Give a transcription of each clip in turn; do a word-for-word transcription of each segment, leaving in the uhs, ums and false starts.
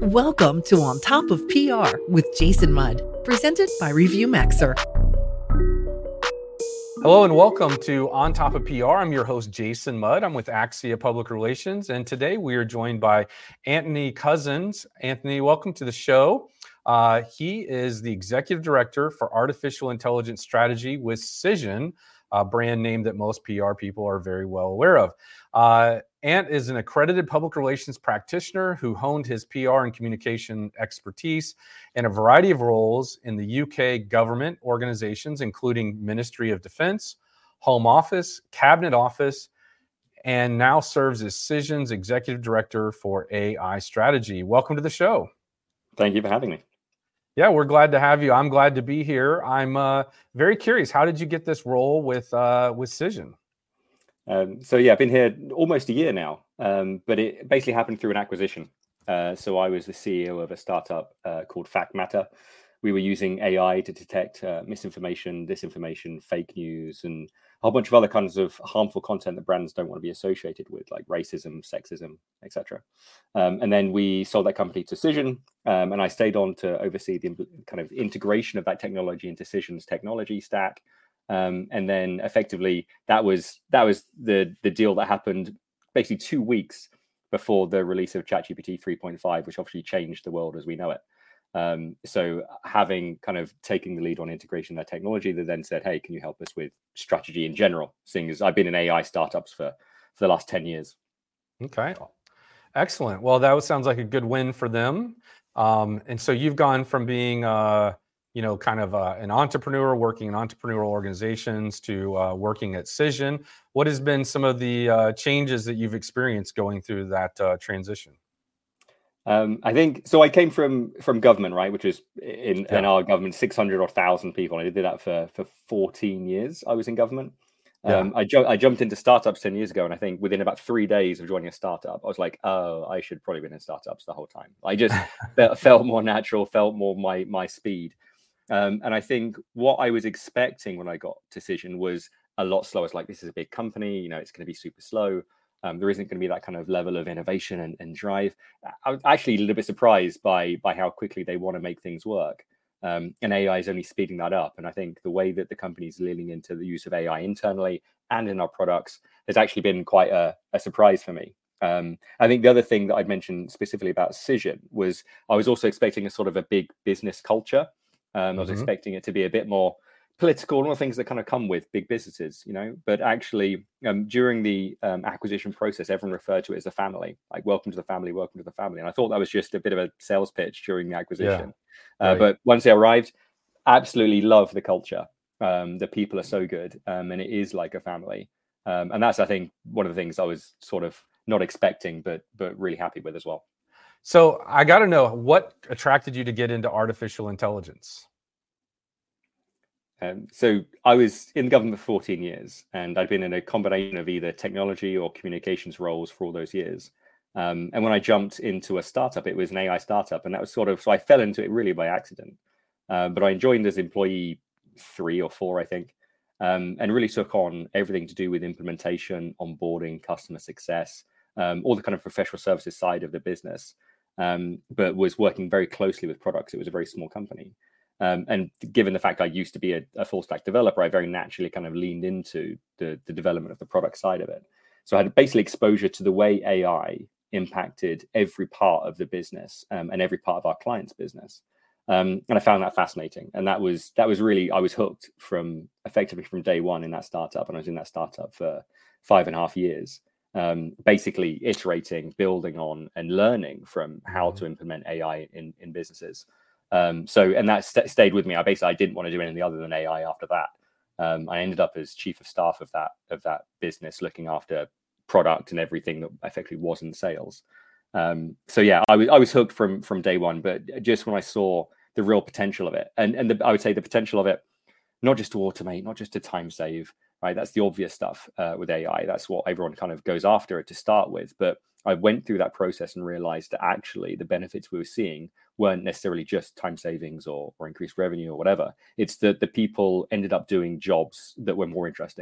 Welcome to On Top of P R with Jason Mudd, presented by ReviewMaxer. Hello and welcome to On Top of P R. I'm your host, Jason Mudd. I'm with Axia Public Relations, and today we are joined by Anthony Cousins. Anthony, welcome to the show. Uh, he is the Executive Director for Artificial Intelligence Strategy with Cision, a brand name that most P R people are very well aware of. Uh, Ant is an accredited public relations practitioner who honed his P R and communication expertise in a variety of roles in the U K government organizations, including Ministry of Defence, Home Office, Cabinet Office, and now serves as Cision's Executive Director for A I Strategy. Welcome to the show. Thank you for having me. Yeah, we're glad to have you. I'm glad to be here. I'm uh, very curious. How did you get this role with uh, with Cision? Um, so yeah, I've been here almost a year now, um, but it basically happened through an acquisition. Uh, so I was the C E O of a startup uh, called FactMatter. We were using A I to detect uh, misinformation, disinformation, fake news, and a whole bunch of other kinds of harmful content that brands don't want to be associated with, like racism, sexism, et cetera. Um, and then we sold that company to Cision, um, and I stayed on to oversee the kind of integration of that technology into Cision's technology stack. Um, and then effectively that was that was the the deal that happened basically two weeks before the release of ChatGPT three point five, which obviously changed the world as we know it. Um, so having kind of taken the lead on integration of that technology, they then said, hey, can you help us with strategy in general, seeing as I've been in A I startups for, for the last ten years. Okay, excellent. Well, that sounds like a good win for them. Um, and so you've gone from being uh, you know, kind of uh, an entrepreneur working in entrepreneurial organizations to uh, working at Cision. What has been some of the uh, changes that you've experienced going through that uh, transition? Um, I think so. I came from from government, right, which is in, Yeah. in our government six hundred or one thousand people. I did that for for fourteen years. I was in government. Um, Yeah. I, ju- I jumped into startups ten years ago, and I think within about three days of joining a startup, I was like, oh, I should probably been in startups the whole time. I just felt, felt more natural, felt more my my speed. Um, and I think what I was expecting when I got to Cision was a lot slower. It's like, this is a big company, you know, it's going to be super slow. Um, there isn't going to be that kind of level of innovation and, and drive. I was actually a little bit surprised by by how quickly they want to make things work. Um, and A I is only speeding that up. And I think the way that the company's leaning into the use of A I internally and in our products has actually been quite a, a surprise for me. Um, I think the other thing that I'd mentioned specifically about Cision was I was also expecting a sort of a big business culture. Um, I was mm-hmm. expecting it to be a bit more political and all the things that kind of come with big businesses, you know, but actually um, during the um, acquisition process, everyone referred to it as a family, like welcome to the family, welcome to the family. And I thought that was just a bit of a sales pitch during the acquisition. Yeah, right. uh, but once they arrived, absolutely love the culture. Um, the people are so good um, and it is like a family. Um, and that's, I think, one of the things I was sort of not expecting, but but really happy with as well. So I got to know, what attracted you to get into artificial intelligence? Um, so I was in the government for fourteen years, and I'd been in a combination of either technology or communications roles for all those years. Um, and when I jumped into a startup, it was an A I startup, and that was sort of, so I fell into it really by accident. Uh, but I joined as employee three or four, I think, um, and really took on everything to do with implementation, onboarding, customer success, um, all the kind of professional services side of the business. Um, but was working very closely with products. It was a very small company. Um, and given the fact I used to be a, a full stack developer, I very naturally kind of leaned into the, the development of the product side of it. So I had basically exposure to the way A I impacted every part of the business um, and every part of our client's business. Um, and I found that fascinating. And that was that was really, I was hooked from effectively from day one in that startup. And I was in that startup for five and a half years. Um, basically iterating, building on, and learning from how to implement A I in, in businesses. Um, so, and that st- stayed with me. I basically I didn't want to do anything other than A I after that. Um, I ended up as chief of staff of that of that business, looking after product and everything that effectively wasn't sales. Um, so yeah, I was I was hooked from from day one. But just when I saw the real potential of it, and and the, I would say the potential of it, not just to automate, not just to time save. Right, that's the obvious stuff uh, with A I. That's what everyone kind of goes after it to start with. But I went through that process and realized that actually the benefits we were seeing weren't necessarily just time savings or, or increased revenue or whatever. It's that the people ended up doing jobs that were more interesting.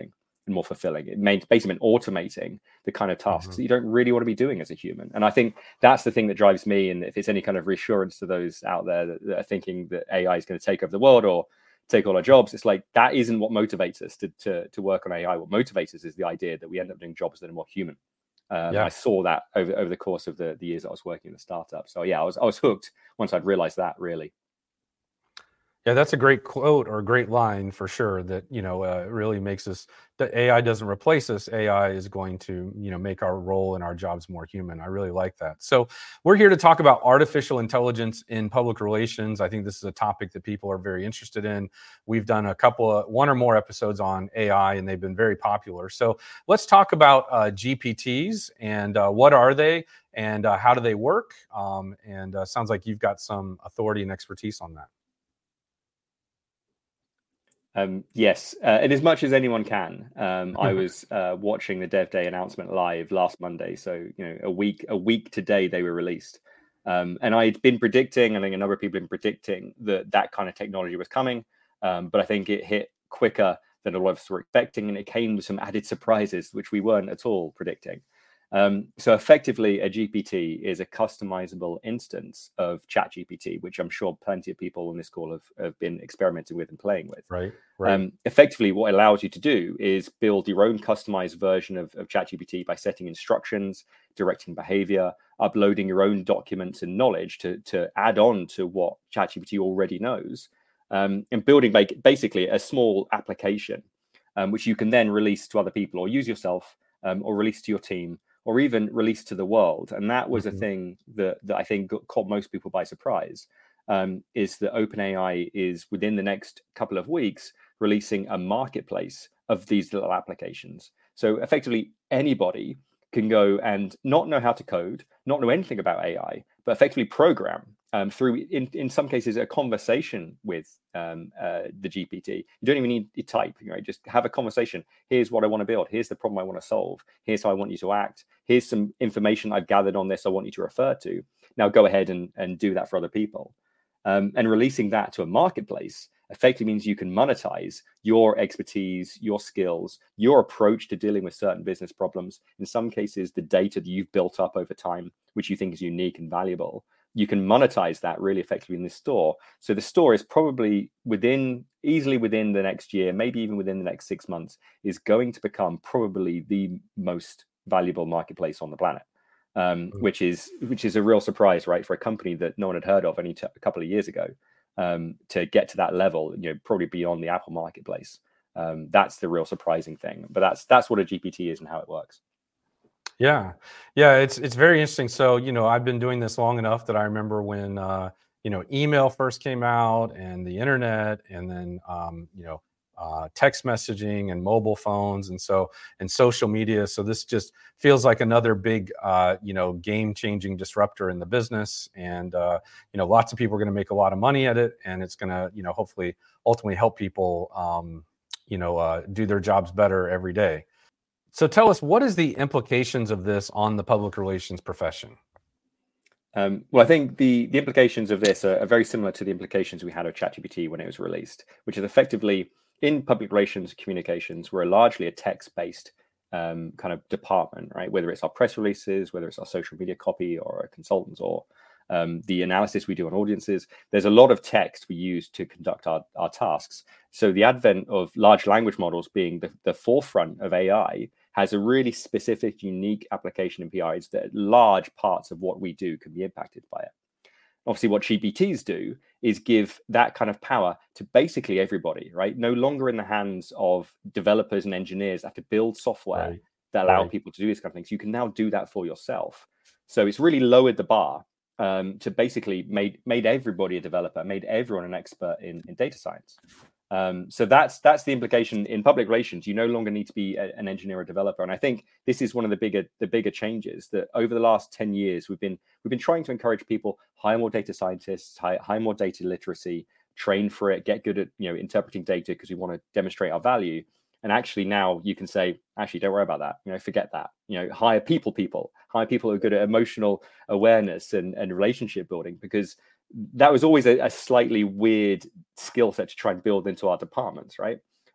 and more fulfilling. It meant basically meant automating the kind of tasks Mhm. that you don't really want to be doing as a human. And I think that's the thing that drives me. And if it's any kind of reassurance to those out there that, that are thinking that A I is going to take over the world or take all our jobs, it's like that isn't what motivates us to, to, to work on A I. What motivates us is the idea that we end up doing jobs that are more human. Um, Yeah. I saw that over, over the course of the, the years I was working in the startup. So yeah, I was I was hooked once I'd realized that, really. Yeah, that's a great quote or a great line for sure. That you know uh, really makes us that A I doesn't replace us. A I is going to you know make our role and our jobs more human. I really like that. So we're here to talk about artificial intelligence in public relations. I think this is a topic that people are very interested in. We've done a couple of one or more episodes on A I, and they've been very popular. So let's talk about uh, G P Ts and uh, what are they and uh, how do they work? Um, and uh, sounds like you've got some authority and expertise on that. Um, yes, uh, and as much as anyone can. Um, I was uh, watching the Dev Day announcement live last Monday, so you know, a week a week today they were released, um, and I'd been predicting, I think a number of people have been predicting that that kind of technology was coming, um, but I think it hit quicker than a lot of us were expecting, and it came with some added surprises which we weren't at all predicting. Um, so effectively, a G P T is a customizable instance of ChatGPT, which I'm sure plenty of people on this call have, have been experimenting with and playing with. Right, right. Um, effectively, what it allows you to do is build your own customized version of, of ChatGPT by setting instructions, directing behavior, uploading your own documents and knowledge to, to add on to what ChatGPT already knows, um, and building like, basically a small application, um, which you can then release to other people or use yourself, um, or release to your team, or even released to the world. And that was Mhm. a thing that, that I think got, caught most people by surprise, um, is that OpenAI is within the next couple of weeks releasing a marketplace of these little applications. So effectively anybody can go and not know how to code, not know anything about A I, but effectively program um, through, in, in some cases, a conversation with um, uh, the G P T. You don't even need to type, you know, just have a conversation. Here's what I want to build. Here's the problem I want to solve. Here's how I want you to act. Here's some information I've gathered on this I want you to refer to. Now go ahead and, and do that for other people. Um, and releasing that to a marketplace effectively means you can monetize your expertise, your skills, your approach to dealing with certain business problems. In some cases, the data that you've built up over time, which you think is unique and valuable, you can monetize that really effectively in the store. So the store is probably within, easily within the next year, maybe even within the next six months, is going to become probably the most valuable marketplace on the planet. Um, Mm. which is which is a real surprise, right, for a company that no one had heard of only t- a couple of years ago, um, to get to that level, you know, probably beyond the Apple marketplace. Um, that's the real surprising thing. But that's that's what a G P T is and how it works. Yeah, yeah, it's it's very interesting. So, you know, I've been doing this long enough that I remember when uh, you know, email first came out and the internet, and then um, you know, uh, text messaging and mobile phones, and so and social media. So this just feels like another big, uh, you know, game-changing disruptor in the business, and uh, you know, lots of people are going to make a lot of money at it, and it's going to, you know, hopefully, ultimately help people, um, you know, uh, do their jobs better every day. So tell us, what is the implications of this on the public relations profession? Um, well, I think the the implications of this are, are very similar to the implications we had of ChatGPT when it was released, which is effectively in public relations communications, we're largely a text-based um, kind of department, right? Whether it's our press releases, whether it's our social media copy or our consultants, or um, the analysis we do on audiences, there's a lot of text we use to conduct our, our tasks. So the advent of large language models being the, the forefront of A I has a really specific, unique application in P R. It's that large parts of what we do can be impacted by it. Obviously, what G P Ts do is give that kind of power to basically everybody, right? No longer in the hands of developers and engineers that have to build software Right, that allow right. people to do these kind of things. You can now do that for yourself. So it's really lowered the bar um, to basically made made everybody a developer, made everyone an expert in, in data science. Um, so that's that's the implication in public relations. You no longer need to be a, an engineer or developer, and I think this is one of the bigger the bigger changes that over the last ten years we've been we've been trying to encourage people hire more data scientists, hire, hire more data literacy, train for it, get good at you know interpreting data because we want to demonstrate our value. And actually now you can say, actually, don't worry about that. You know, forget that. You know, hire people, people, hire people who are good at emotional awareness and, and relationship building, because that was always a, a slightly weird skill set to try and build into our departments, right?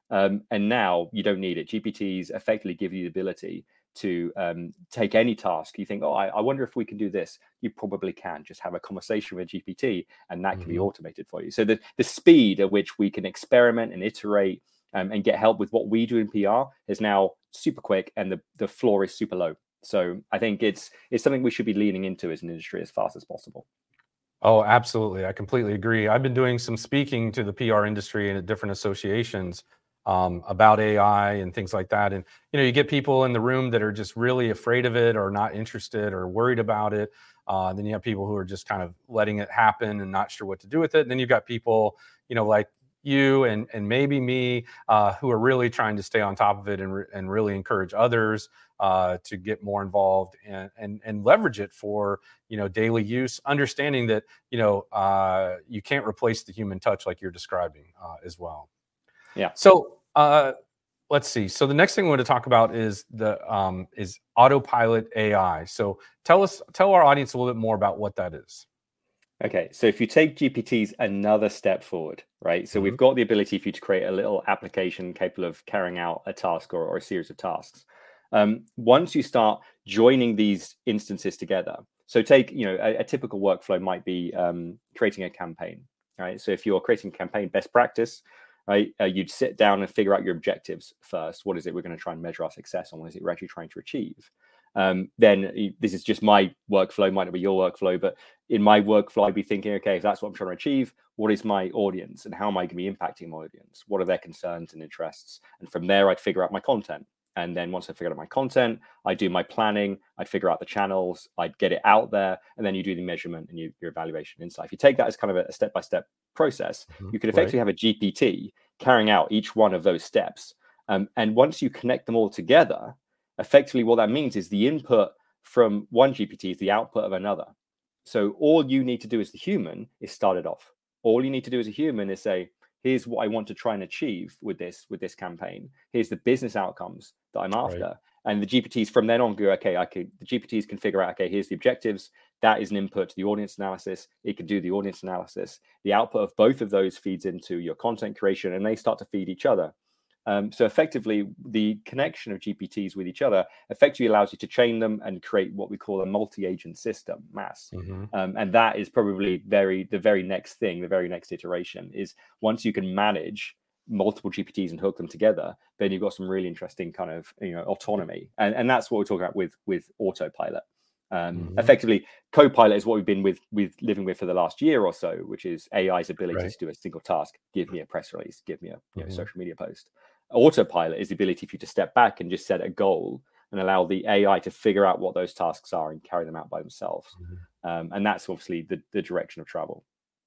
Um, and now you don't need it. G P Ts effectively give you the ability to um, take any task. You think, oh, I, I wonder if we can do this. You probably can. Just have a conversation with G P T, and that can mm-hmm. be automated for you. So the, the speed at which we can experiment and iterate um, and get help with what we do in P R is now super quick, and the, the floor is super low. So I think it's it's something we should be leaning into as an industry as fast as possible. Oh, absolutely. I completely agree. I've been doing some speaking to the P R industry and at different associations um, about A I and things like that. And, you know, you get people in the room that are just really afraid of it or not interested or worried about it. Uh, then you have people who are just kind of letting it happen and not sure what to do with it. And then you've got people, you know, like you and and maybe me uh, who are really trying to stay on top of it and, re- and really encourage others uh, to get more involved and, and and leverage it for, you know, daily use, understanding that, you know, uh, you can't replace the human touch like you're describing uh, as well. Yeah. So uh, let's see. So the next thing we want to talk about is the um, is autopilot A I. So tell us, tell our audience a little bit more about what that is. Okay, so if you take G P Ts another step forward, right? So mm-hmm. we've got the ability for you to create a little application capable of carrying out a task or, or a series of tasks. Um, once you start joining these instances together, so take, you know, a, a typical workflow might be um, creating a campaign, right? So if you're creating a campaign, best practice, right? Uh, you'd sit down and figure out your objectives first. What is it we're going to try and measure our success on? What is it we're actually trying to achieve? Um, then this is just my workflow, might not be your workflow, but in my workflow, I'd be thinking, okay, if that's what I'm trying to achieve, what is my audience and how am I going to be impacting my audience? What are their concerns and interests? And from there, I'd figure out my content. And then once I figured out my content, I do my planning, I'd figure out the channels, I'd get it out there, and then you do the measurement and you, your evaluation insight. If you take that as kind of a step-by-step process, mm-hmm. you could effectively right. have a G P T carrying out each one of those steps. Um, and once you connect them all together, effectively what that means is the input from one G P T is the output of another. So all you need to do as the human is start it off. All you need to do as a human is say, here's what I want to try and achieve with this, with this campaign. Here's the business outcomes that I'm after. Right. And the G P Ts from then on go, okay, I could, the G P Ts can figure out, okay, here's the objectives. That is an input to the audience analysis. It can do the audience analysis. The output of both of those feeds into your content creation, and they start to feed each other. Um, so effectively, the connection of G P Ts with each other effectively allows you to chain them and create what we call a multi-agent system, M A S. Mm-hmm. Um, and that is probably very the very next thing, the very next iteration is once you can manage multiple G P Ts and hook them together, then you've got some really interesting kind of, you know, autonomy. And, and that's what we're talking about with, with autopilot. Um, mm-hmm. Effectively, Copilot is what we've been with, with living with for the last year or so, which is A I's ability right. to do a single task. Give me a press release, give me a you mm-hmm. know, social media post. Autopilot is the ability for you to step back and just set a goal and allow the A I to figure out what those tasks are and carry them out by themselves. Mm-hmm. Um, and that's obviously the, the direction of travel.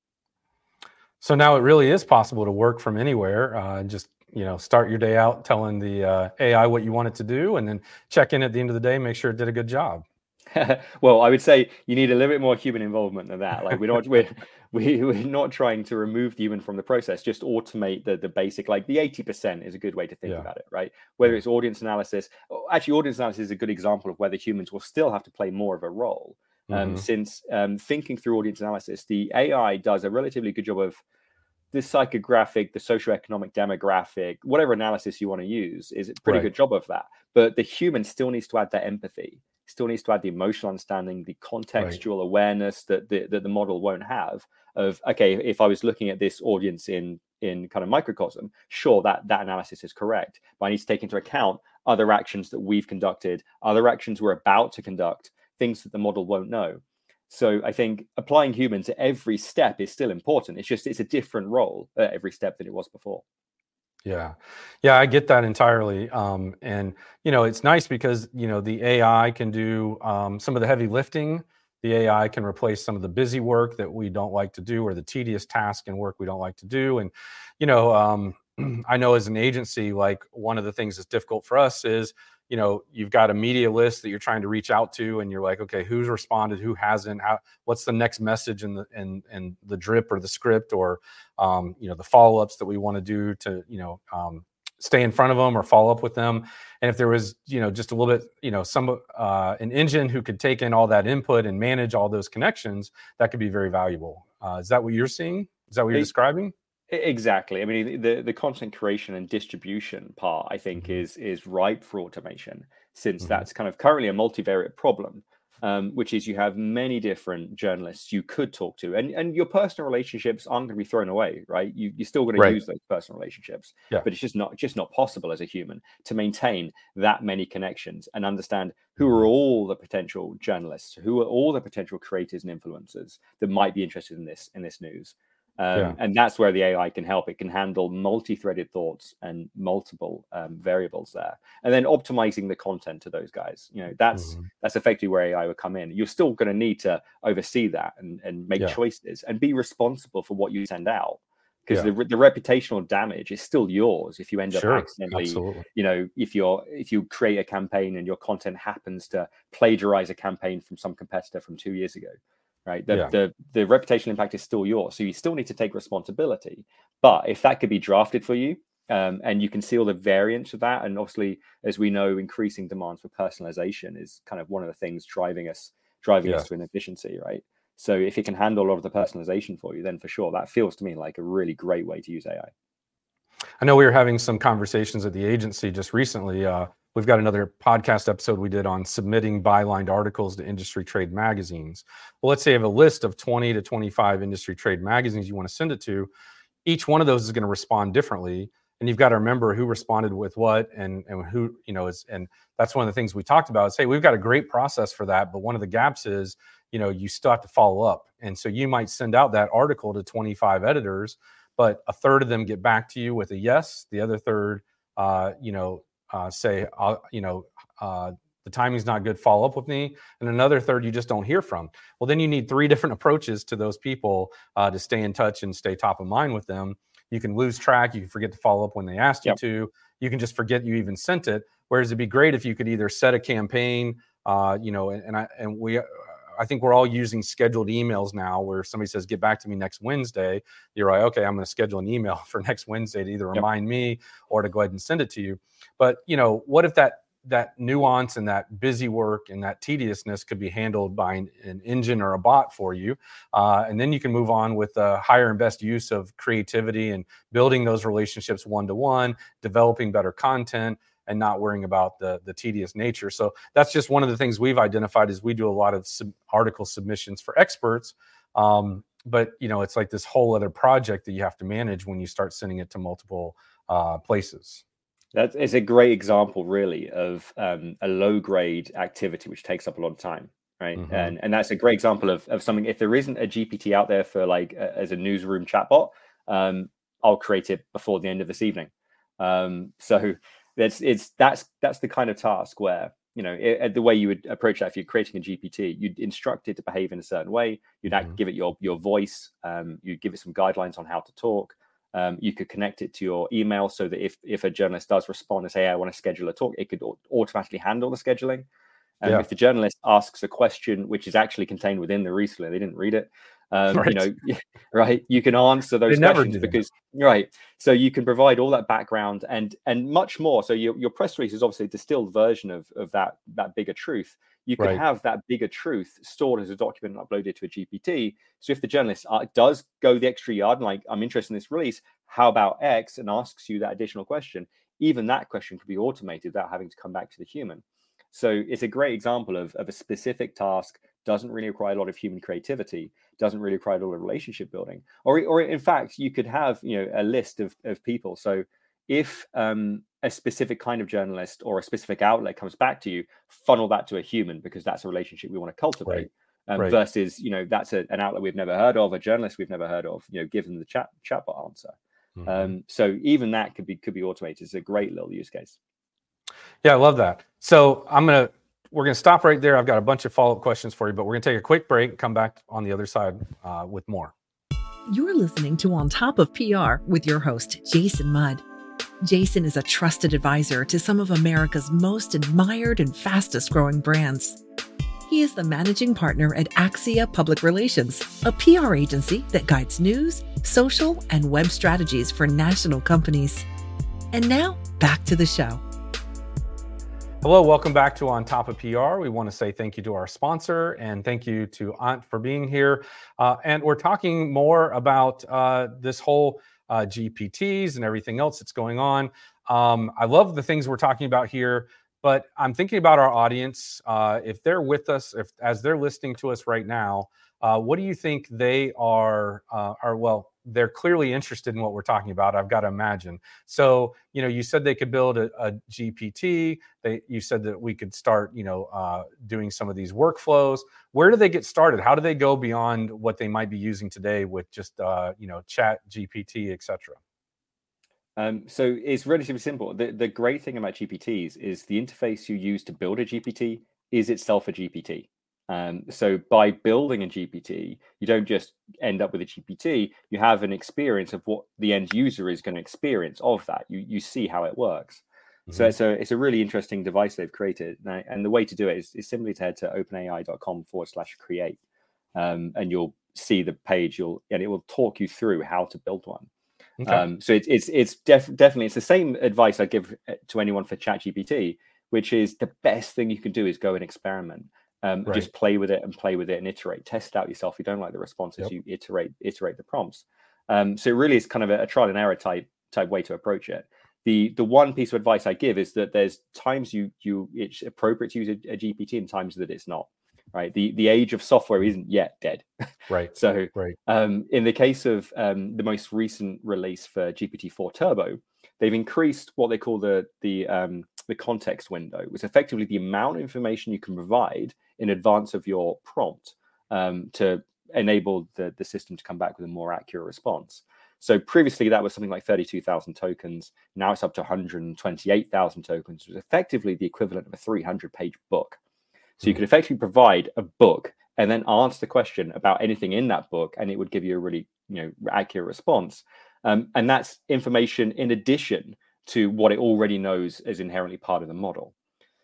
So now it really is possible to work from anywhere uh, and just, you know, start your day out telling the uh, A I what you want it to do and then check in at the end of the day, make sure it did a good job. Well, I would say you need a little bit more human involvement than that. Like we're not we're we, we're not trying to remove the human from the process. Just automate the the basic. Like the eighty percent is a good way to think yeah. about it, right? Whether it's audience analysis, actually, audience analysis is a good example of whether humans will still have to play more of a role. Um, mm-hmm. Since um, thinking through audience analysis, the A I does a relatively good job of the psychographic, the socioeconomic demographic, whatever analysis you want to use, is a pretty right. good job of that. But the human still needs to add that empathy. Still needs to add the emotional understanding, the contextual right. awareness that the, that the model won't have of, okay, if I was looking at this audience in, in kind of microcosm, sure, that, that analysis is correct. But I need to take into account other actions that we've conducted, other actions we're about to conduct, things that the model won't know. So I think applying humans at every step is still important. It's just, it's a different role at every step than it was before. Yeah. Yeah, I get that entirely. Um, and, you know, it's nice because, you know, the A I can do um, some of the heavy lifting. The A I can replace some of the busy work that we don't like to do or the tedious task and work we don't like to do. And, you know, um, I know as an agency, like one of the things that's difficult for us is, you know, you've got a media list that you're trying to reach out to and you're like, okay, who's responded, who hasn't, how, what's the next message in the, in, in the drip or the script or, um, you know, the follow-ups that we want to do to, you know, um, stay in front of them or follow up with them. And if there was, you know, just a little bit, you know, some, uh, an engine who could take in all that input and manage all those connections, that could be very valuable. Uh, is that what you're seeing? Is that what you're describing? Exactly. I mean, the the content creation and distribution part, I think, Mm-hmm. is is ripe for automation, since Mm-hmm. that's kind of currently a multivariate problem, um, which is you have many different journalists you could talk to, and and your personal relationships aren't going to be thrown away, right? You you're still going to Right. use those personal relationships, Yeah. but it's just not just not possible as a human to maintain that many connections and understand who Mm-hmm. are all the potential journalists, who are all the potential creators and influencers that might be interested in this in this news. Um, Yeah. and that's where the A I can help. It can handle multi-threaded thoughts and multiple um, variables there, and then optimizing the content to those guys. You know, that's Mm-hmm. that's effectively where A I would come in. You're still going to need to oversee that and, and make Yeah. choices and be responsible for what you send out, because Yeah. the the reputational damage is still yours if you end Sure. up accidentally. Absolutely. You know, if you're if you create a campaign and your content happens to plagiarize a campaign from some competitor from two years ago. Right. The, Yeah. the the reputational impact is still yours. So you still need to take responsibility. But if that could be drafted for you, um, and you can see all the variants of that, and obviously, as we know, increasing demands for personalization is kind of one of the things driving us driving Yeah. us to inefficiency, right? So if it can handle a lot of the personalization for you, then for sure that feels to me like a really great way to use A I. I know we were having some conversations at the agency just recently. Uh, we've got another podcast episode we did on submitting bylined articles to industry trade magazines. Well, let's say you have a list of twenty to twenty-five industry trade magazines you want to send it to. Each one of those is going to respond differently. And you've got to remember who responded with what, and, and who, you know, is, and that's one of the things we talked about is, hey, we've got a great process for that. But one of the gaps is, you know, you still have to follow up. And so you might send out that article to twenty-five editors, but a third of them get back to you with a yes. The other third, uh, you know, uh, say, uh, you know, uh, the timing's not good, follow up with me. And another third you just don't hear from. Well, then you need three different approaches to those people uh, to stay in touch and stay top of mind with them. You can lose track. You can forget to follow up when they asked you Yep. to. You can just forget you even sent it. Whereas it'd be great if you could either set a campaign, uh, you know, and, and I and we, uh, I think we're all using scheduled emails now, where somebody says, "Get back to me next Wednesday." You're like, "Okay, I'm going to schedule an email for next Wednesday to either Yep. remind me or to go ahead and send it to you." But you know, what if that that nuance and that busy work and that tediousness could be handled by an, an engine or a bot for you. Uh, and then you can move on with a higher and best use of creativity and building those relationships one-to-one, developing better content, and not worrying about the, the tedious nature. So that's just one of the things we've identified is we do a lot of sub- article submissions for experts. Um, but, you know, it's like this whole other project that you have to manage when you start sending it to multiple uh, places. That is a great example, really, of um, a low-grade activity which takes up a lot of time, right? Mm-hmm. And and that's a great example of, of something. If there isn't a G P T out there for like a, as a newsroom chatbot, um, I'll create it before the end of this evening. Um, so that's it's that's that's the kind of task where, you know, it, the way you would approach that if you're creating a G P T, you'd instruct it to behave in a certain way. You'd Mm-hmm. act, give it your your voice. Um, you'd give it some guidelines on how to talk. Um, you could connect it to your email so that if, if a journalist does respond and say, hey, I want to schedule a talk, it could automatically handle the scheduling. And um, Yeah. if the journalist asks a question, which is actually contained within the recently, they didn't read it, um, Right. you know, right, you can answer those They never questions do. because, right, so you can provide all that background and and much more. So your, your press release is obviously a distilled version of, of that, that bigger truth. You could Right. have that bigger truth stored as a document and uploaded to a G P T. So if the journalist uh, does go the extra yard and like, I'm interested in this release, how about X, and asks you that additional question, even that question could be automated without having to come back to the human. So it's a great example of, of a specific task, doesn't really require a lot of human creativity, doesn't really require a lot of relationship building. Or, or in fact, you could have, you know, a list of, of people. So if um, a specific kind of journalist or a specific outlet comes back to you, funnel that to a human because that's a relationship we want to cultivate. Right. Um, Right. Versus, you know, that's a, an outlet we've never heard of, a journalist we've never heard of, you know, given the chat chatbot answer. Mhm. Um, so even that could be could be automated. It's a great little use case. Yeah, I love that. So I'm gonna we're gonna stop right there. I've got a bunch of follow-up questions for you, but we're gonna take a quick break and come back on the other side uh, with more. You're listening to On Top of P R with your host, Jason Mudd. Jason is a trusted advisor to some of America's most admired and fastest growing brands. He is the managing partner at Axia Public Relations, a P R agency that guides news, social, and web strategies for national companies. And now, back to the show. Hello, welcome back to On Top of P R. We want to say thank you to our sponsor and thank you to Ant for being here. Uh, and we're talking more about uh, this whole uh, G P Ts and everything else that's going on. Um, I love the things we're talking about here, but I'm thinking about our audience. Uh, if they're with us, if as they're listening to us right now, uh, what do you think they are, uh, are, well, they're clearly interested in what we're talking about, I've got to imagine. So, you know, you said they could build a, a G P T. They, you said that we could start, you know, uh, doing some of these workflows. Where do they get started? How do they go beyond what they might be using today with just, uh, you know, Chat G P T, et cetera? Um, so it's relatively simple. The, the great thing about G P Ts is the interface you use to build a G P T is itself a G P T. Um, so by building a G P T, you don't just end up with a G P T, you have an experience of what the end user is going to experience of that. You you see how it works. Mm-hmm. So it's a, it's a really interesting device they've created. Now, and the way to do it is, is simply to head to openai.com forward slash create. Um, and you'll see the page, you'll and it will talk you through how to build one. Okay. Um, so it's it's it's def- definitely it's the same advice I give to anyone for ChatGPT, which is the best thing you can do is go and experiment. Um, right. Just play with it and play with it and iterate. Test it out yourself. If you don't like the responses, yep. you iterate iterate the prompts. Um, so it really is kind of a, a trial and error type type way to approach it. The the one piece of advice I give is that there's times you you it's appropriate to use a, a G P T and times that it's not. Right. The the age of software isn't yet dead. Right. so right. Um, in the case of um, the most recent release for G P T four Turbo, they've increased what they call the the um, the context window, which is effectively the amount of information you can provide in advance of your prompt um, to enable the, the system to come back with a more accurate response. So previously that was something like thirty-two thousand tokens. Now it's up to one hundred twenty-eight thousand tokens, which is effectively the equivalent of a three hundred page book. So you could effectively provide a book and then answer the question about anything in that book, and it would give you a really, you know, accurate response. Um, and that's information in addition to what it already knows is inherently part of the model.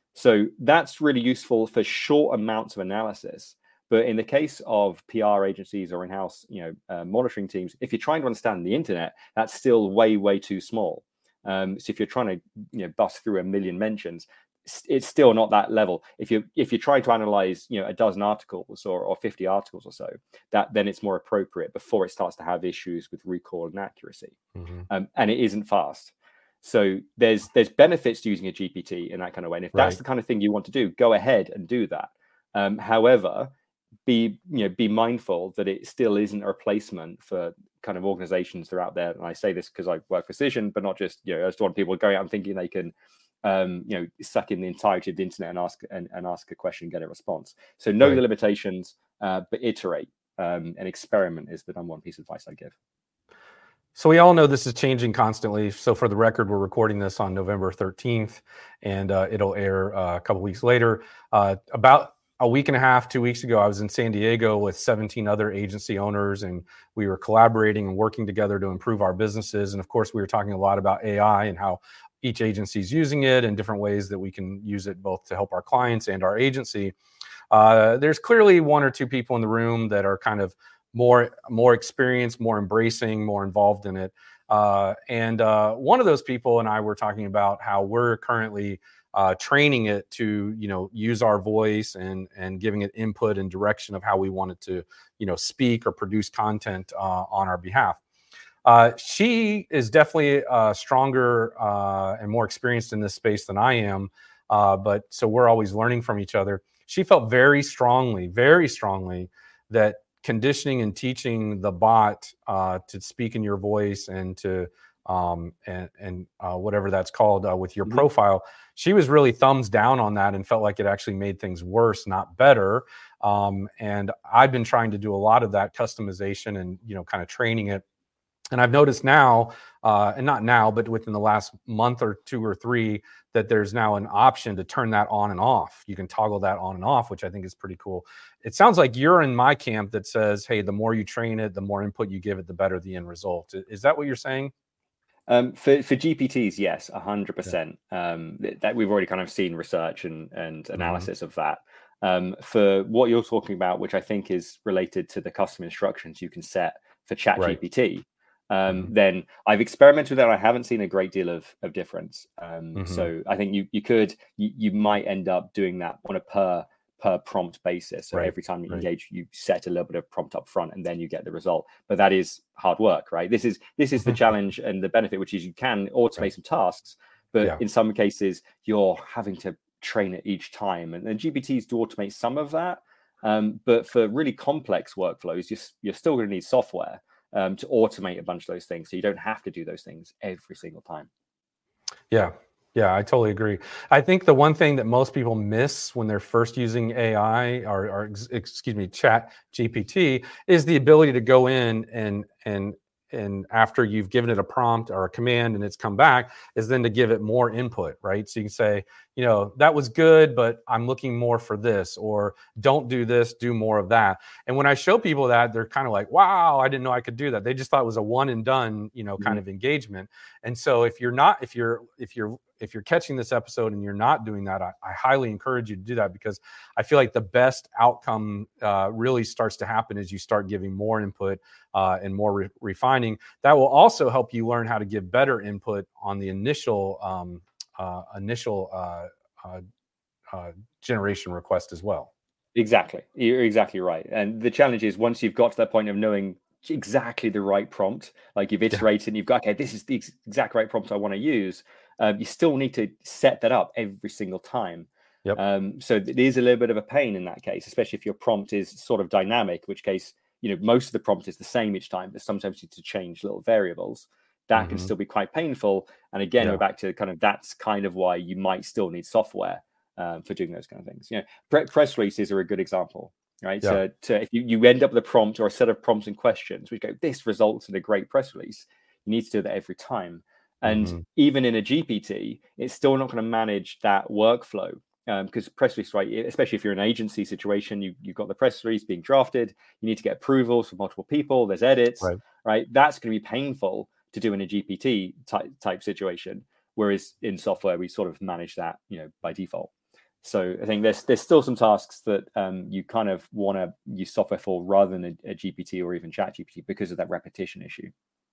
So that's really useful for short amounts of analysis. But in the case of P R agencies or in-house, you know, uh, monitoring teams, if you're trying to understand the internet, that's still way, way too small. Um, so if you're trying to, you know, bust through a million mentions, it's still not that level. If you if you're trying to analyze, you know, a dozen articles or, or fifty articles or so, that then it's more appropriate before it starts to have issues with recall and accuracy. Mm-hmm. Um, and it isn't fast. So there's there's benefits to using a G P T in that kind of way. And if right. that's the kind of thing you want to do, go ahead and do that. Um, however, be you know be mindful that it still isn't a replacement for kind of organizations that are out there. And I say this because I work for Cision, but not just, you know, I just want people going out and thinking they can um you know suck in the entirety of the internet and ask and, and ask a question and get a response. So know right. the limitations, uh but iterate um and experiment is the number one piece of advice I give. So we all know this is changing constantly. So for the record, we're recording this on November thirteenth, and uh, it'll air uh, a couple weeks later. Uh, about a week and a half, two weeks ago, I was in San Diego with seventeen other agency owners, and we were collaborating and working together to improve our businesses. And of course, we were talking a lot about A I and how each agency is using it and different ways that we can use it both to help our clients and our agency. Uh, there's clearly one or two people in the room that are kind of more, more experienced, more embracing, more involved in it. Uh, and uh, one of those people and I were talking about how we're currently uh, training it to, you know, use our voice and and giving it input and direction of how we want it to, you know, speak or produce content uh, on our behalf. Uh, she is definitely uh, stronger uh, and more experienced in this space than I am. Uh, but so we're always learning from each other. She felt very strongly, very strongly that conditioning and teaching the bot uh, to speak in your voice and to um, and, and uh, whatever that's called uh, with your mm-hmm. profile, she was really thumbs down on that and felt like it actually made things worse, not better. Um, and I've been trying to do a lot of that customization and, you know, kind of training it. And I've noticed now, uh, and not now, but within the last month or two or three, that there's now an option to turn that on and off. You can toggle that on and off, which I think is pretty cool. It sounds like you're in my camp that says, hey, the more you train it, the more input you give it, the better the end result. Is that what you're saying? Um, for, for G P Ts, yes, one hundred percent. Yeah. Um, that we've already kind of seen research and, and analysis mm-hmm. of that. Um, for what you're talking about, which I think is related to the custom instructions you can set for ChatGPT, right. Um, mm-hmm. then I've experimented with that. I haven't seen a great deal of, of difference. Um, mm-hmm. So I think you you could you, you might end up doing that on a per per prompt basis. So Right, every time you right. engage, you set a little bit of prompt up front and then you get the result. But that is hard work, right? This is this is the challenge and the benefit, which is you can automate Right. some tasks, but Yeah. in some cases you're having to train it each time. And then G P Ts do automate some of that. Um, but for really complex workflows, you're, you're still going to need software um, to automate a bunch of those things. So you don't have to do those things every single time. Yeah. Yeah, I totally agree. I think the one thing that most people miss when they're first using A I or, or excuse me, Chat G P T is the ability to go in and and and after you've given it a prompt or a command and it's come back, is then to give it more input, right? So you can say, you know, that was good, but I'm looking more for this, or don't do this, do more of that. And when I show people that, they're kind of like, wow, I didn't know I could do that. They just thought it was a one and done, you know, kind Mm-hmm. of engagement. And so if you're not, if you're, if you're, if you're catching this episode and you're not doing that, I, I highly encourage you to do that, because I feel like the best outcome uh, really starts to happen as you start giving more input uh, and more re- refining. That will also help you learn how to give better input on the initial um, uh, initial uh, uh, uh, generation request as well. Exactly. You're exactly right. And the challenge is, once you've got to that point of knowing exactly the right prompt, like you've iterated yeah. and you've got, okay, this is the exact right prompt I want to use, um, you still need to set that up every single time. Yep. Um, so it is a little bit of a pain in that case, especially if your prompt is sort of dynamic, in which case, you know, most of the prompt is the same each time, but sometimes you need to change little variables. That mm-hmm. can still be quite painful. And again, yeah. we're back to kind of, that's kind of why you might still need software um, for doing those kind of things. You know, pre- press releases are a good example, right? Yeah. So to, if you, you end up with a prompt or a set of prompts and questions, we go, this results in a great press release. You need to do that every time. And mm-hmm. even in a G P T, it's still not going to manage that workflow. Because um, press release, right, especially if you're in an agency situation, you, you've got the press release being drafted, you need to get approvals from multiple people, there's edits, right? right? That's going to be painful to do in a G P T type, type situation, whereas in software, we sort of manage that, you know, by default. So I think there's there's still some tasks that um, you kind of want to use software for rather than a, a G P T or even Chat G P T because of that repetition issue.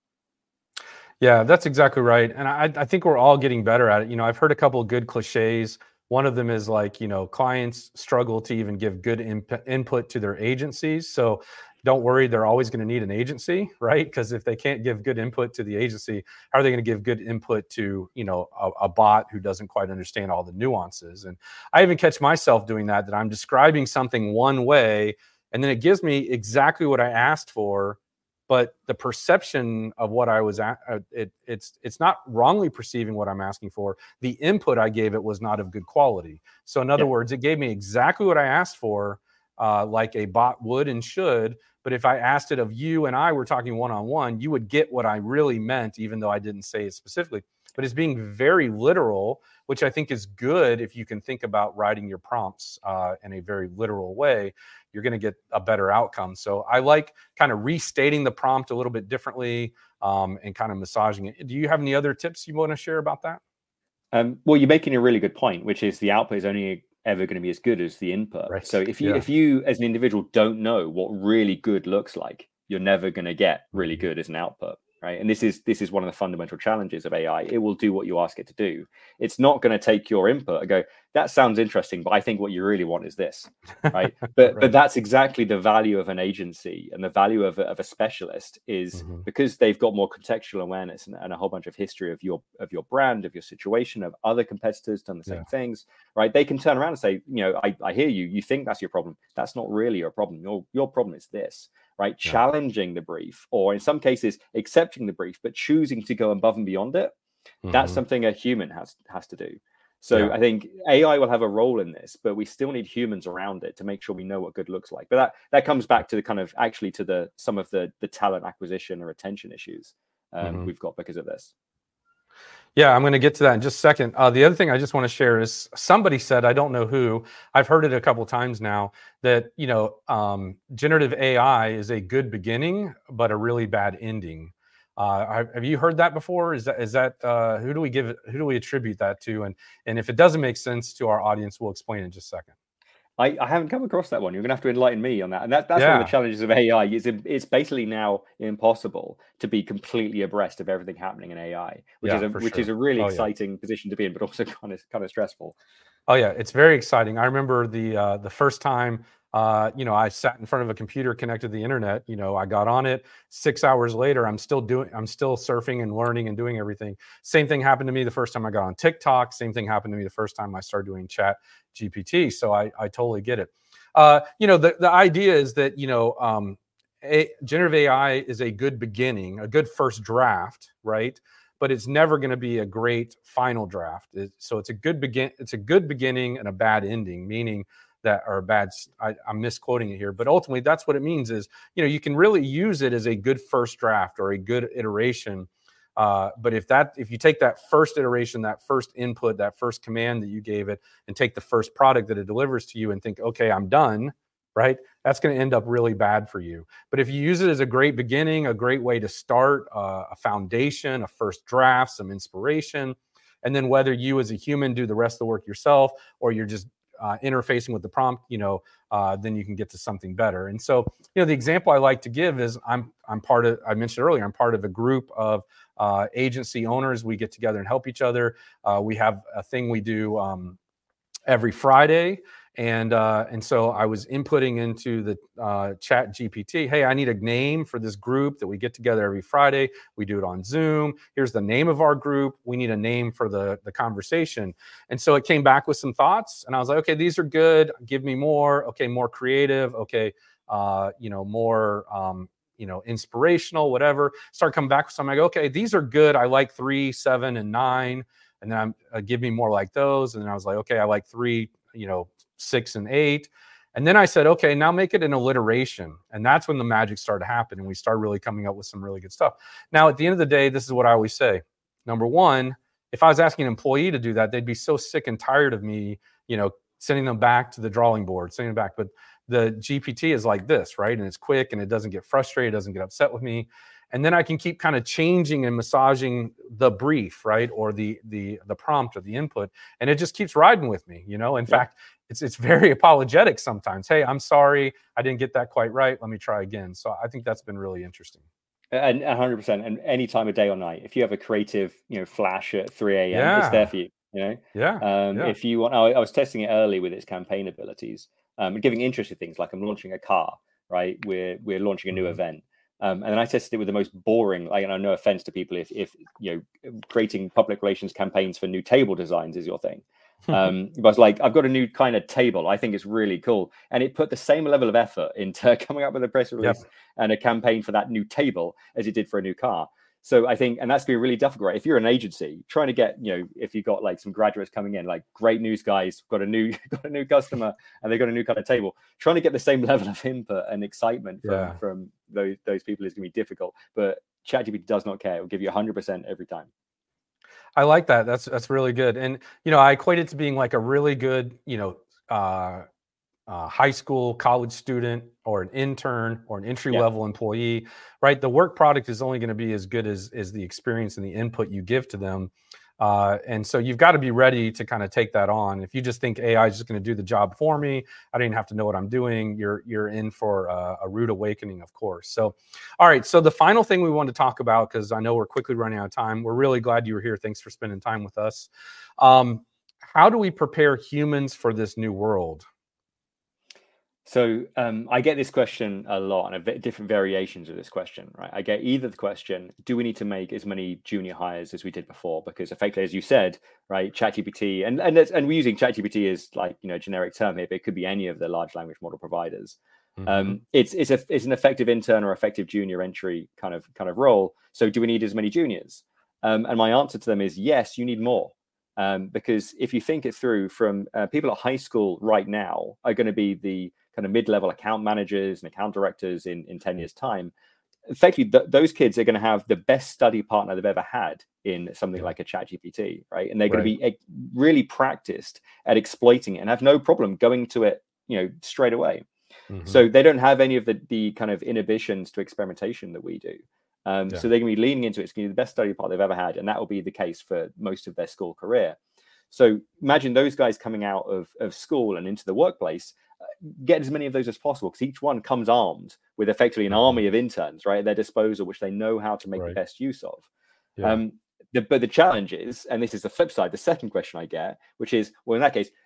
Yeah, that's exactly right. And I, I think we're all getting better at it. You know, I've heard a couple of good cliches. One of them is like, you know, clients struggle to even give good imp- input to their agencies. So don't worry, they're always going to need an agency, right? Because if they can't give good input to the agency, how are they going to give good input to, you know, a, a bot who doesn't quite understand all the nuances? And I even catch myself doing that, that I'm describing something one way, and then it gives me exactly what I asked for, but the perception of what I was at, it, it's it's not wrongly perceiving what I'm asking for. The input I gave it was not of good quality. So in other yeah. words, it gave me exactly what I asked for, uh, like a bot would and should. But if I asked it of you and I were talking one-on-one, you would get what I really meant, even though I didn't say it specifically. But it's being very literal, which I think is good if you can think about writing your prompts uh, in a very literal way. You're going to get a better outcome. So I like kind of restating the prompt a little bit differently um, and kind of massaging it. Do you have any other tips you want to share about that? Um, well, you're making a really good point, which is the output is only ever going to be as good as the input. Right. So if you yeah. if you as an individual don't know what really good looks like, you're never going to get really good as an output. Right. And this is this is one of the fundamental challenges of A I. It will do what you ask it to do. It's not going to take your input and go, that sounds interesting, but I think what you really want is this. Right. But right. but that's exactly the value of an agency, and the value of a, of a specialist is mm-hmm. because they've got more contextual awareness and, and a whole bunch of history of your of your brand, of your situation, of other competitors done the same yeah. things. Right. They can turn around and say, you know, I, I hear you. You think that's your problem. That's not really your problem. Your your problem is this. Right, yeah. Challenging the brief, or in some cases accepting the brief, but choosing to go above and beyond it. Mm-hmm. That's something a human has has to do. So yeah. I think A I will have a role in this, but we still need humans around it to make sure we know what good looks like. But that that comes back to the kind of actually to the some of the the talent acquisition or retention issues um, mm-hmm. we've got because of this. Yeah, I'm going to get to that in just a second. Uh, the other thing I just want to share is somebody said, I don't know who, I've heard it a couple of times now, that, you know, um, generative A I is a good beginning, but a really bad ending. Uh, have you heard that before? Is that, is that uh, who do we give it, who do we attribute that to? And, and if it doesn't make sense to our audience, we'll explain in just a second. I, I haven't come across that one. You're going to have to enlighten me on that. And that, that's yeah. one of the challenges of A I. It's, it's basically now impossible to be completely abreast of everything happening in A I, which, yeah, is, a, which sure. is a really oh, exciting yeah. position to be in, but also kind of kind of stressful. Oh yeah, it's very exciting. I remember the uh, the first time, uh, you know, I sat in front of a computer connected to the internet. You know, I got on it. Six hours later, I'm still doing, I'm still surfing and learning and doing everything. Same thing happened to me the first time I got on TikTok. Same thing happened to me the first time I started doing Chat G P T. So I I totally get it. Uh, you know, the the idea is that you know, um, a, generative A I is a good beginning, a good first draft, right? But it's never going to be a great final draft. It, so it's a good begin. It's a good beginning and a bad ending, meaning that, or a bad. I, I'm misquoting it here, but ultimately that's what it means. Is you know you can really use it as a good first draft or a good iteration. Uh, but if that if you take that first iteration, that first input, that first command that you gave it, and take the first product that it delivers to you, and think, okay, I'm done. Right? That's going to end up really bad for you. But if you use it as a great beginning, a great way to start, uh, a foundation, a first draft, some inspiration, and then whether you as a human do the rest of the work yourself or you're just uh, interfacing with the prompt, you know, uh, then you can get to something better. And so, you know, the example I like to give is I'm I'm part of, I mentioned earlier, I'm part of a group of uh, agency owners. We get together and help each other. Uh, we have a thing we do um, every Friday. And uh, and so I was inputting into the uh, Chat G P T, hey, I need a name for this group that we get together every Friday. We do it on Zoom. Here's the name of our group. We need a name for the, the conversation. And so it came back with some thoughts. And I was like, okay, these are good. Give me more. Okay, more creative. Okay, uh, you know, more, um, you know, inspirational, whatever. Start coming back with something. I go, okay, these are good. I like three, seven, and nine. And then I'm, uh, give me more like those. And then I was like, okay, I like three, you know, six and eight. And then I said, okay, now make it an alliteration. And that's when the magic started to happen. And we started really coming up with some really good stuff. Now, at the end of the day, this is what I always say. Number one, if I was asking an employee to do that, they'd be so sick and tired of me, you know, sending them back to the drawing board, sending them back. But the G P T is like this, right? And it's quick and it doesn't get frustrated, doesn't get upset with me. And then I can keep kind of changing and massaging the brief, right? Or the the the prompt or the input. And it just keeps riding with me, you know? In yeah. fact, it's it's very apologetic sometimes. Hey, I'm sorry, I didn't get that quite right. Let me try again. So I think that's been really interesting. And one hundred percent. And any time of day or night, if you have a creative, you know, flash at three a.m., yeah. it's there for you, you know? Yeah. Um, yeah. If you want, I, I was testing it early with its campaign abilities, um, and giving interesting things like I'm launching a car, right? We're, we're launching a new mm-hmm. event. Um, and then I tested it with the most boring, like, and no offense to people if, if, you know, creating public relations campaigns for new table designs is your thing. um, but I was like, I've got a new kind of table. I think it's really cool. And it put the same level of effort into coming up with a press release yep. and a campaign for that new table as it did for a new car. So I think, and that's been really difficult, right? If you're an agency trying to get, you know, if you've got like some graduates coming in, like great news guys, got a new, got a new customer and they've got a new kind of table, trying to get the same level of input and excitement from, yeah. from those, those people is going to be difficult. But ChatGPT does not care. It will give you one hundred percent every time. I like that. That's, that's really good. And, you know, I equate it to being like a really good, you know, uh, Uh, high school, college student, or an intern, or an entry-level yeah. employee, right? The work product is only going to be as good as, as the experience and the input you give to them. Uh, and so you've got to be ready to kind of take that on. If you just think A I is just going to do the job for me, I didn't have to know what I'm doing, you're you're in for a, a rude awakening, of course. So, all right, so the final thing we want to talk about, because I know we're quickly running out of time, we're really glad you were here. Thanks for spending time with us. Um, how do we prepare humans for this new world? So um, I get this question a lot, and a different variations of this question, right? I get either the question, do we need to make as many junior hires as we did before? Because effectively, as you said, right, ChatGPT, and and and we're using ChatGPT as like, you know, generic term here, but it could be any of the large language model providers. Mm-hmm. Um, it's it's a it's an effective intern or effective junior entry kind of kind of role. So do we need as many juniors? Um, and my answer to them is yes, you need more. Um, because if you think it through, from uh, people at high school right now are going to be the kind of mid-level account managers and account directors in, in ten years time. Effectively, th- those kids are going to have the best study partner they've ever had in something yeah. like a ChatGPT, right? And they're going right. to be uh, really practiced at exploiting it and have no problem going to it, you know, straight away. Mm-hmm. So they don't have any of the, the kind of inhibitions to experimentation that we do. Um, yeah. So they're going to be leaning into it. It's going to be the best study part they've ever had. And that will be the case for most of their school career. So imagine those guys coming out of, of school and into the workplace, uh, get as many of those as possible, because each one comes armed with effectively an mm-hmm. army of interns, right, at their disposal, which they know how to make right. the best use of. Yeah. Um, the, but the challenge is, and this is the flip side, the second question I get, which is, well, in that case,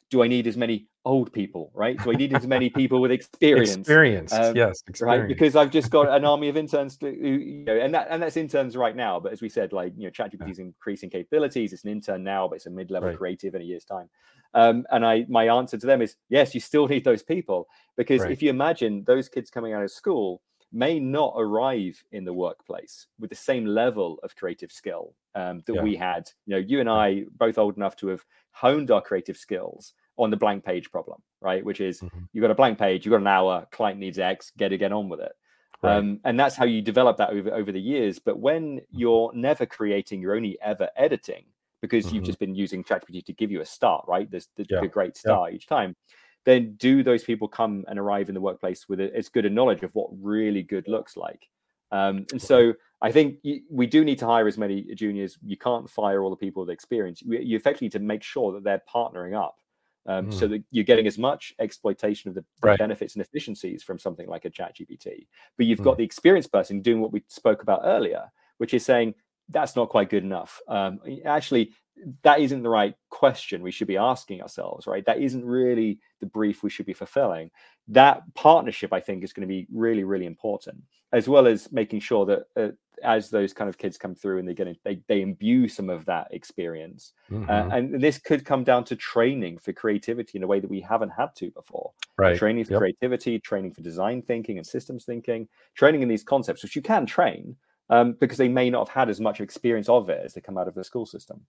do I need as many old people, right? Do I need as many people with experience? Experienced, um, yes, experienced. Right? Because I've just got an army of interns, to, you know, and that and that's interns right now. But as we said, like, you know, ChatGPT is yeah. increasing capabilities. It's an intern now, but it's a mid-level right. creative in a year's time. Um, and I, my answer to them is, yes, you still need those people, because right. if you imagine those kids coming out of school may not arrive in the workplace with the same level of creative skill um, that yeah. we had. You know, you and I both old enough to have honed our creative skills on the blank page problem, right? Which is mm-hmm. you've got a blank page, you've got an hour, client needs X, get to get on with it. Right. Um, and that's how you develop that over, over the years. But when you're never creating, you're only ever editing, because mm-hmm. you've just been using ChatGPT to give you a start, right? There's the, yeah. the great start yeah. each time. Then do those people come and arrive in the workplace with a, as good a knowledge of what really good looks like? Um, and so I think you, we do need to hire as many juniors. You can't fire all the people with experience. You, you effectively need to make sure that they're partnering up um, mm. so that you're getting as much exploitation of the, the right. benefits and efficiencies from something like a ChatGPT. But you've mm. got the experienced person doing what we spoke about earlier, which is saying that's not quite good enough. Um, actually, that isn't the right question we should be asking ourselves, right? That isn't really the brief we should be fulfilling. That partnership, I think, is going to be really, really important, as well as making sure that uh, as those kind of kids come through and they get in, they, they imbue some of that experience. Mm-hmm. Uh, and this could come down to training for creativity in a way that we haven't had to before. Right. Training for yep. creativity, training for design thinking and systems thinking, training in these concepts, which you can train um, because they may not have had as much experience of it as they come out of the school system.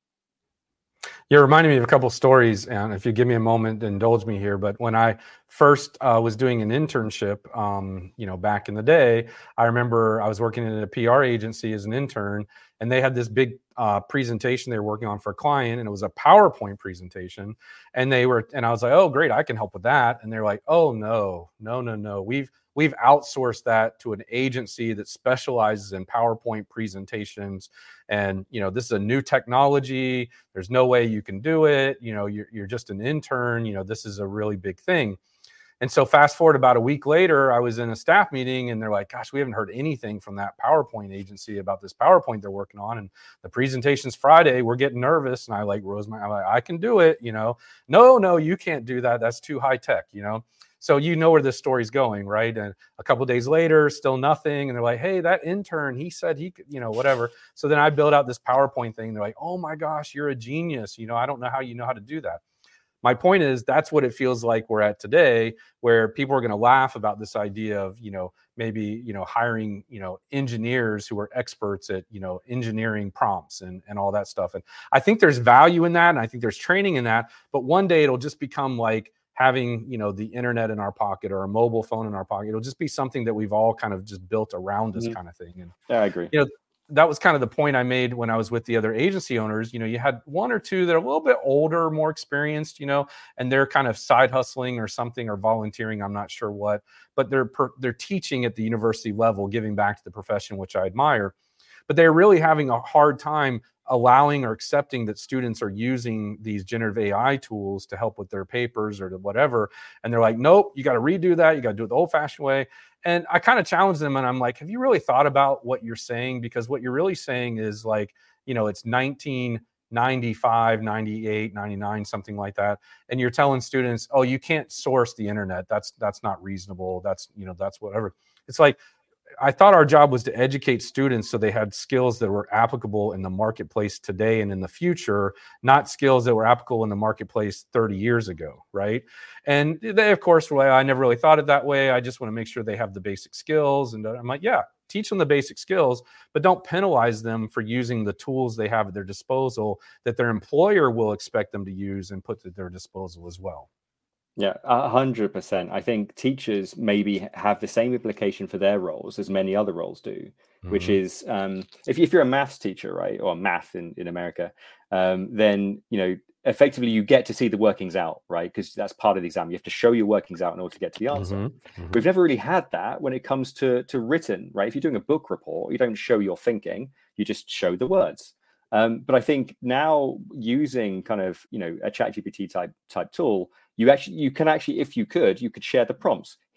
You're reminding me of a couple of stories, and if you give me a moment, indulge me here. But when I first uh, was doing an internship, um, you know, back in the day, I remember I was working in a P R agency as an intern, and they had this big uh, presentation they were working on for a client, and it was a PowerPoint presentation. And they were, and I was like, "Oh, great, I can help with that." And they're like, "Oh no, no, no, no, we've We've outsourced that to an agency that specializes in PowerPoint presentations. And, you know, this is a new technology. There's no way you can do it. You know, you're, you're just an intern. You know, this is a really big thing." And so fast forward about a week later, I was in a staff meeting and they're like, "Gosh, we haven't heard anything from that PowerPoint agency about this PowerPoint they're working on. And the presentation's Friday. We're getting nervous." And I like rose my, I'm like, "I can do it." You know, "No, no, you can't do that. That's too high tech," you know? So you know where this story's going, right? And a couple of days later, still nothing. And they're like, "Hey, that intern, he said he could," you know, whatever. So then I build out this PowerPoint thing. They're like, "Oh my gosh, you're a genius. You know, I don't know how you know how to do that." My point is, that's what it feels like we're at today, where people are going to laugh about this idea of, you know, maybe, you know, hiring, you know, engineers who are experts at, you know, engineering prompts and, and all that stuff. And I think there's value in that. And I think there's training in that. But one day it'll just become like having, you know, the internet in our pocket or a mobile phone in our pocket. It'll just be something that we've all kind of just built around this mm-hmm. kind of thing. And yeah, I agree. You know, that was kind of the point I made when I was with the other agency owners. You know, you had one or two that are a little bit older, more experienced, you know, and they're kind of side hustling or something or volunteering. I'm not sure what, but they're per, they're teaching at the university level, giving back to the profession, which I admire. But they're really having a hard time allowing or accepting that students are using these generative A I tools to help with their papers or to whatever. And they're like, "Nope, you got to redo that. You got to do it the old fashioned way." And I kind of challenge them and I'm like, "Have you really thought about what you're saying? Because what you're really saying is like, you know, it's nineteen ninety-five, ninety-eight, ninety-nine, something like that. And you're telling students, oh, you can't source the internet. That's, that's not reasonable. That's, you know, that's whatever." It's like, I thought our job was to educate students so they had skills that were applicable in the marketplace today and in the future, not skills that were applicable in the marketplace thirty years ago, right? And they, of course, were like, "I never really thought it that way. I just want to make sure they have the basic skills." And I'm like, yeah, teach them the basic skills, but don't penalize them for using the tools they have at their disposal that their employer will expect them to use and put at their disposal as well. Yeah, a hundred percent. I think teachers maybe have the same implication for their roles as many other roles do, mm-hmm. which is um, if, if you're a maths teacher, right, or math in, in America, um, then, you know, effectively you get to see the workings out, right? Because that's part of the exam. You have to show your workings out in order to get to the answer. Mm-hmm. Mm-hmm. We've never really had that when it comes to, to written, right? If you're doing a book report, you don't show your thinking, you just show the words. Um, but I think now using kind of, you know, a ChatGPT type type tool, you actually you can actually, if you could, you could share the prompts.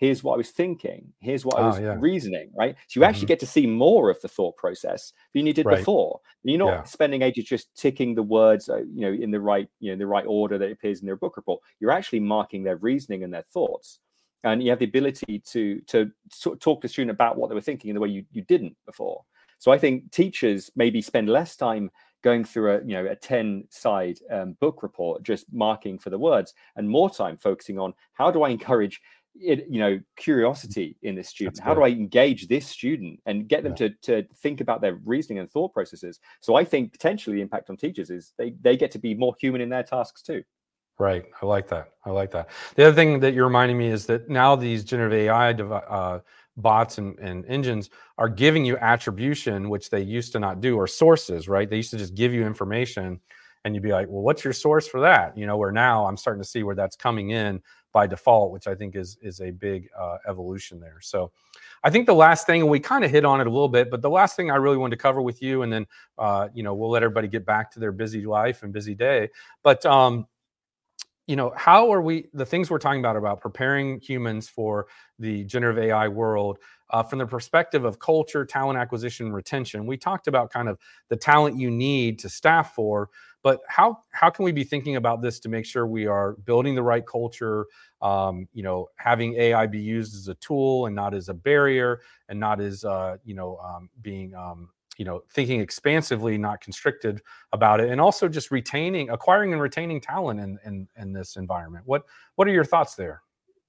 here's what I was thinking, here's what I Oh, was yeah. reasoning, right? So you actually Mhm. get to see more of the thought process than you did Right. before. You're not Yeah. spending ages just ticking the words, uh, you know, in the right, you know, in the right order that it appears in their book report. You're actually marking their reasoning and their thoughts, and you have the ability to to sort of talk to the student about what they were thinking in the way you you didn't before. So I think teachers maybe spend less time going through a you know a ten side um, book report just marking for the words, and more time focusing on how do I encourage it, you know curiosity in this student. That's How good. do I engage this student and get them Yeah. to to think about their reasoning and thought processes? So I think potentially the impact on teachers is they they get to be more human in their tasks too. Right. I like that. I like that. The other thing that you're reminding me is that now these generative A I devi- uh, bots and, and engines are giving you attribution, which they used to not do, or sources, right? They used to just give you information and you'd be like, well, what's your source for that? You know, where now I'm starting to see where that's coming in by default, which I think is, is a big uh, evolution there. So I think the last thing, and we kind of hit on it a little bit, but the last thing I really wanted to cover with you, and then, uh, you know, we'll let everybody get back to their busy life and busy day. But, um, you know, how are we, the things we're talking about, about preparing humans for the generative A I world uh, from the perspective of culture, talent acquisition, retention. We talked about kind of the talent you need to staff for, but how, how can we be thinking about this to make sure we are building the right culture, um, you know, having A I be used as a tool and not as a barrier, and not as, uh, you know, um, being, um, you know, thinking expansively, not constricted about it, and also just retaining, acquiring and retaining talent in, in, in this environment. What, what are your thoughts there?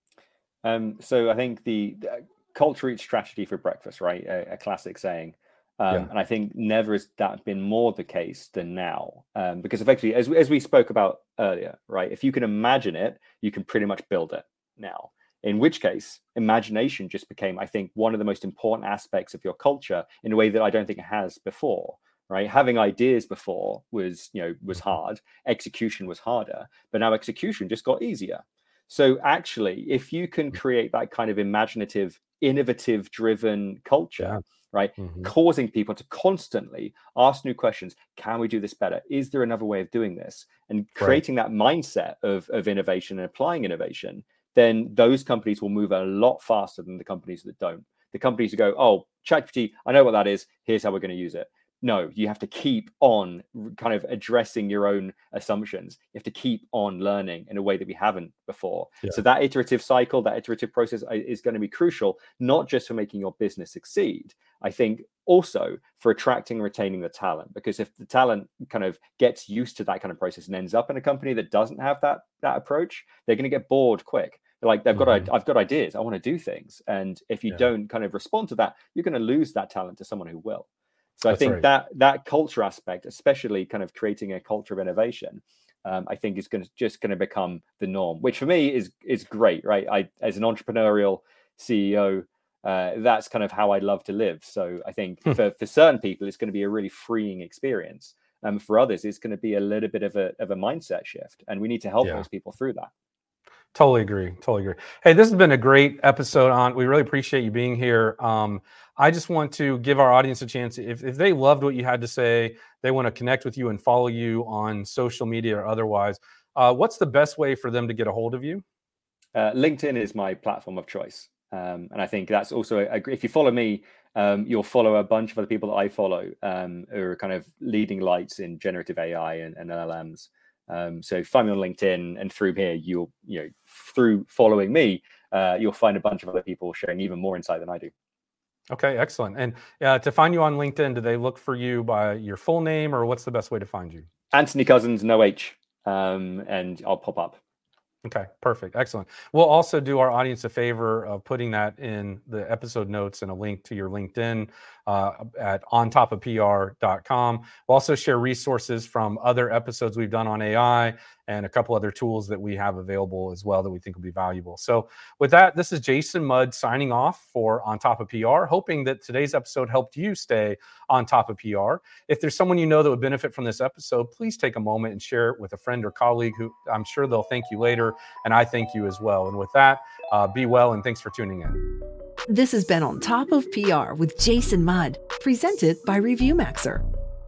Um, so I think the, the culture eats strategy for breakfast, right? A, a classic saying. Um, Yeah. And I think never has that been more the case than now. Um, because effectively, as, as we spoke about earlier, right? If you can imagine it, you can pretty much build it now. In which case, imagination just became, I think, one of the most important aspects of your culture in a way that I don't think it has before. Right, having ideas before was, you know, was hard. Execution was harder, but now execution just got easier. So actually, if you can create that kind of imaginative, innovative driven culture, Yeah. right, Mhm. causing people to constantly ask new questions, can we do this better? Is there another way of doing this? And creating that mindset of, of innovation and applying innovation, then those companies will move a lot faster than the companies that don't. The companies who go, oh, ChatGPT, I know what that is. Here's how we're going to use it. No, you have to keep on kind of addressing your own assumptions. You have to keep on learning in a way that we haven't before. Yeah. So that iterative cycle, that iterative process is going to be crucial, not just for making your business succeed. I think also for attracting and retaining the talent, because if the talent kind of gets used to that kind of process and ends up in a company that doesn't have that, that approach, they're going to get bored quick. They're like, they've got, Mhm. I've got ideas. I want to do things. And if you Yeah. don't kind of respond to that, you're going to lose that talent to someone who will. So I That's think right. that that culture aspect, especially kind of creating a culture of innovation, um, I think is going to just going to become the norm, which for me is is great, right? I, as an entrepreneurial C E O, uh, that's kind of how I love to live. So I think Hmm. for for certain people, it's going to be a really freeing experience. Um, for others, it's going to be a little bit of a of a mindset shift, and we need to help Yeah. those people through that. Totally agree. Totally agree. Hey, this has been a great episode on, we really appreciate you being here. Um, I just want to give our audience a chance. If, if they loved what you had to say, they want to connect with you and follow you on social media or otherwise, uh, what's the best way for them to get a hold of you? Uh, LinkedIn is my platform of choice. Um, and I think that's also, a, if you follow me, um, you'll follow a bunch of other people that I follow um, who are kind of leading lights in generative A I and, and L L Ms. Um, so find me on LinkedIn, and through here, you'll, you know, through following me, uh, you'll find a bunch of other people sharing even more insight than I do. Okay, excellent. And uh, to find you on LinkedIn, do they look for you by your full name, or what's the best way to find you? Anthony Cousins, no H, um, and I'll pop up. Okay, perfect. Excellent. We'll also do our audience a favor of putting that in the episode notes and a link to your LinkedIn uh, at on top of P R dot com. We'll also share resources from other episodes we've done on A I and a couple other tools that we have available as well that we think will be valuable. So with that, this is Jason Mudd signing off for On Top of P R, hoping that today's episode helped you stay on top of P R. If there's someone you know that would benefit from this episode, please take a moment and share it with a friend or colleague who I'm sure they'll thank you later. And I thank you as well. And with that, uh, be well, and thanks for tuning in. This has been On Top of P R with Jason Mudd, presented by ReviewMaxer.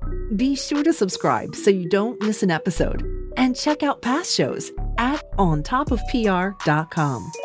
Be sure to subscribe so you don't miss an episode, and check out past shows at on top of P R dot com.